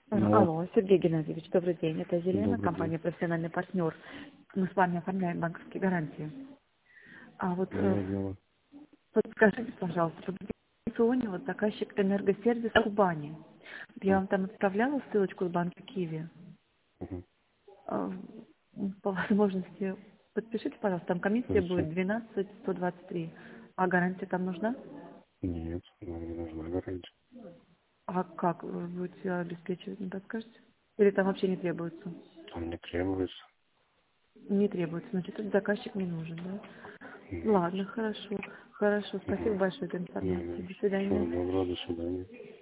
Ну, Алло, Сергей Геннадьевич, добрый день. Это Елена, добрый день. компания «Профессиональный партнер». Мы с вами оформляем банковские гарантии. А вот Было дело. подскажите, пожалуйста, в регионе вот заказчик «Энергосервис Кубани». Я М, вам там отправляла ссылочку в банке Киви. мгм. А, По возможности подпишите, пожалуйста, там комиссия будет Хорошо. 12 123. А гарантия там нужна? Нет, нам не нужна гарантия. А как вы будете обеспечивать, не подскажете? Или там вообще не требуется? Там не требуется. Не требуется, значит, этот заказчик не нужен, да? Нет. Ладно, хорошо. Хорошо, спасибо Мгм. большое за информацию. Не, До всего свидания. доброго, до свидания.